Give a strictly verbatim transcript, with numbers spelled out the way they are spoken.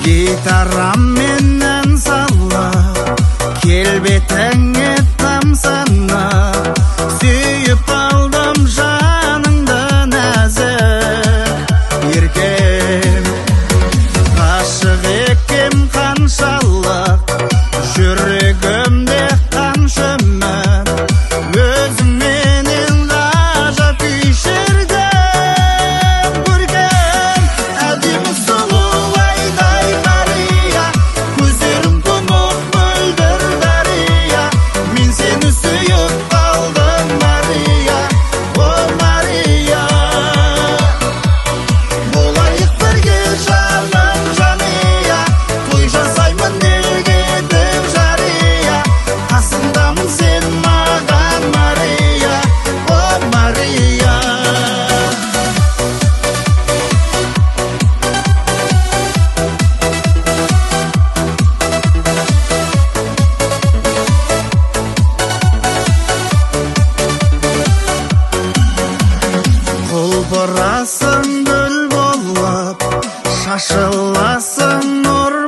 Гитарам менен сала, келбетіңе тамсана, сүйіп алдым жаныңды нәзік еркем. Ғашық екем қаншалық, жүрегімде қанша үміт, өзіңменен ғажап кешірдім көргем. Әдемі сұлу айдай Мария, көздерің тұнық мөлдір дария, мен сені сүйіп қалдым Мария, о Мария. Болайық бірге жаным жания, той жасаймын неге деп жария, қасымдамын сен маған Мария, о Мария. Құлпырасың гүл болып, шашыласың нұр